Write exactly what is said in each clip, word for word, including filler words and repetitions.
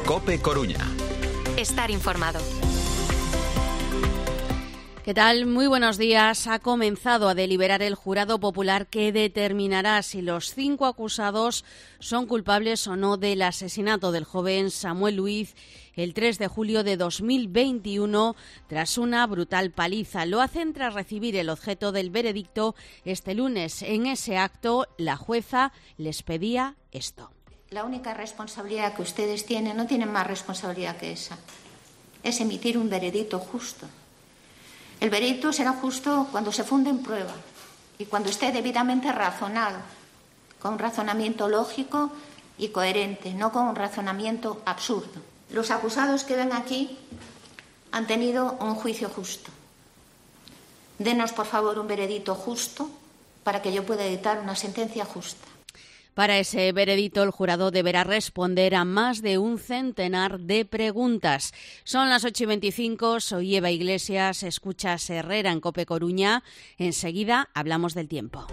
COPE Coruña. Estar informado. ¿Qué tal? Muy buenos días. Ha comenzado a deliberar el jurado popular que determinará si los cinco acusados son culpables o no del asesinato del joven Samuel Luiz el tres de julio de dos mil veintiuno tras una brutal paliza. Lo hacen tras recibir el objeto del veredicto este lunes. En ese acto, la jueza les pedía esto. La única responsabilidad que ustedes tienen, no tienen más responsabilidad que esa, es emitir un veredicto justo. El veredicto será justo cuando se funde en prueba y cuando esté debidamente razonado, con un razonamiento lógico y coherente, no con un razonamiento absurdo. Los acusados que ven aquí han tenido un juicio justo. Denos, por favor, un veredicto justo para que yo pueda dictar una sentencia justa. Para ese veredicto, el jurado deberá responder a más de un centenar de preguntas. Son las ocho y veinticinco, soy Eva Iglesias, escuchas Herrera en COPE Coruña. Enseguida hablamos del tiempo.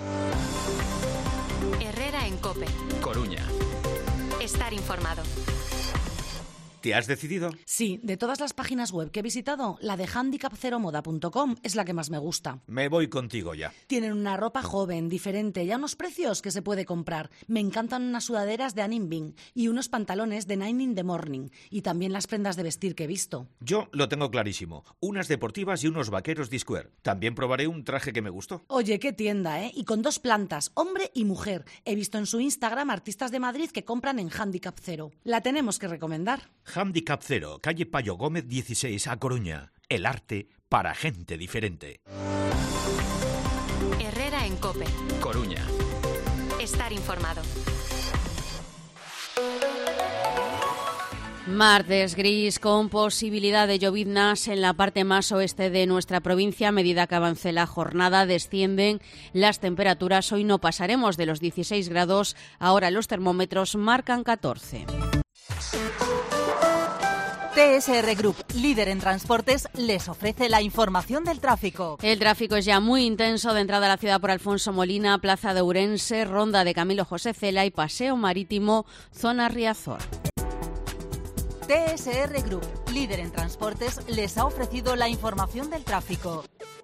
Herrera en COPE Coruña. Estar informado. ¿Te has decidido? Sí, de todas las páginas web que he visitado, la de handicap cero moda punto com es la que más me gusta. Me voy contigo ya. Tienen una ropa joven, diferente y a unos precios que se puede comprar. Me encantan unas sudaderas de Anne Bing y unos pantalones de Nine in the Morning. Y también las prendas de vestir que he visto. Yo lo tengo clarísimo. Unas deportivas y unos vaqueros de Square. También probaré un traje que me gustó. Oye, qué tienda, ¿eh? Y con dos plantas, hombre y mujer. He visto en su Instagram artistas de Madrid que compran en Handicap Cero. La tenemos que recomendar. Handicap Cero, calle Payo Gómez dieciséis, A Coruña. El arte para gente diferente. Herrera en COPE Coruña. Estar informado. Martes gris con posibilidad de lloviznas en la parte más oeste de nuestra provincia. A medida que avance la jornada descienden las temperaturas. Hoy no pasaremos de los dieciséis grados, ahora los termómetros marcan catorce. T S R Group, líder en transportes, les ofrece la información del tráfico. El tráfico es ya muy intenso de entrada a la ciudad por Alfonso Molina, Plaza de Ourense, Ronda de Camilo José Cela y Paseo Marítimo, zona Riazor. T S R Group, líder en transportes, les ha ofrecido la información del tráfico.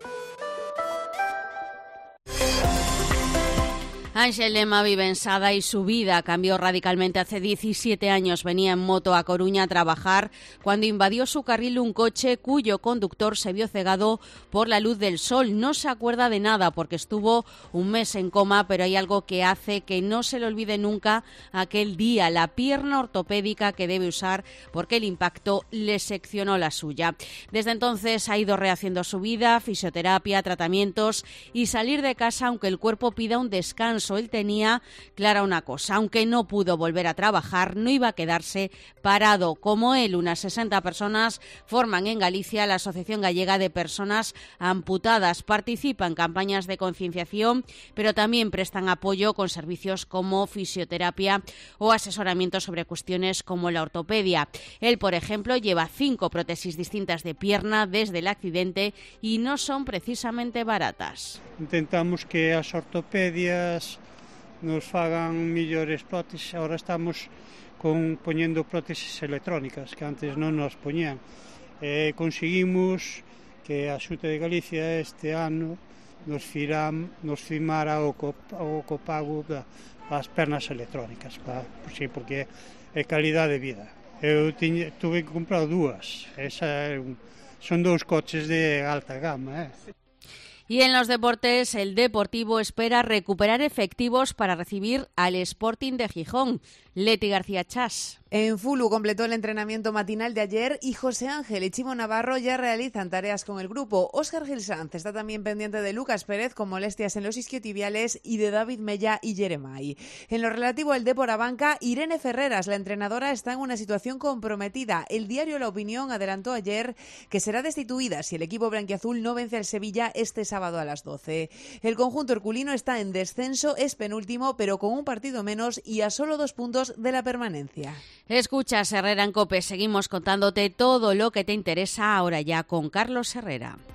Ángel Lema vive en Sada y su vida cambió radicalmente. Hace diecisiete años venía en moto a Coruña a trabajar cuando invadió su carril un coche cuyo conductor se vio cegado por la luz del sol. No se acuerda de nada porque estuvo un mes en coma, pero hay algo que hace que no se le olvide nunca aquel día, la pierna ortopédica que debe usar porque el impacto le seccionó la suya. Desde entonces ha ido rehaciendo su vida, fisioterapia, tratamientos y salir de casa aunque el cuerpo pida un descanso. Él tenía clara una cosa, aunque no pudo volver a trabajar, no iba a quedarse parado. Como él, unas sesenta personas forman en Galicia la Asociación Gallega de Personas Amputadas. Participa en campañas de concienciación, pero también prestan apoyo con servicios como fisioterapia o asesoramiento sobre cuestiones como la ortopedia. Él, por ejemplo, lleva cinco prótesis distintas de pierna desde el accidente y no son precisamente baratas. Intentamos que as ortopedias nos fagan millores prótesis. Ahora estamos con poñendo prótesis electrónicas que antes non nos poñían. Eh, conseguimos que a Xunta de Galicia este ano nos, firam, nos firmara o, cop, o copago das pernas electrónicas, pa, sí, porque é calidade de vida. Eu tiñe, tuve que comprar dúas. Esa, son dous coches de alta gama, eh. Y en los deportes, el Deportivo espera recuperar efectivos para recibir al Sporting de Gijón. Leti García Chas. En Fulu completó el entrenamiento matinal de ayer y José Ángel y Chimo Navarro ya realizan tareas con el grupo. Óscar Gil Sanz está también pendiente de Lucas Pérez con molestias en los isquiotibiales y de David Mella y Jeremai. En lo relativo al Depor a banca, Irene Ferreras, la entrenadora, está en una situación comprometida. El diario La Opinión adelantó ayer que será destituida si el equipo blanquiazul no vence al Sevilla este sábado a las doce. El conjunto herculino está en descenso, es penúltimo, pero con un partido menos y a solo dos puntos de la permanencia. Escuchas Herrera en COPE, seguimos contándote todo lo que te interesa ahora ya con Carlos Herrera.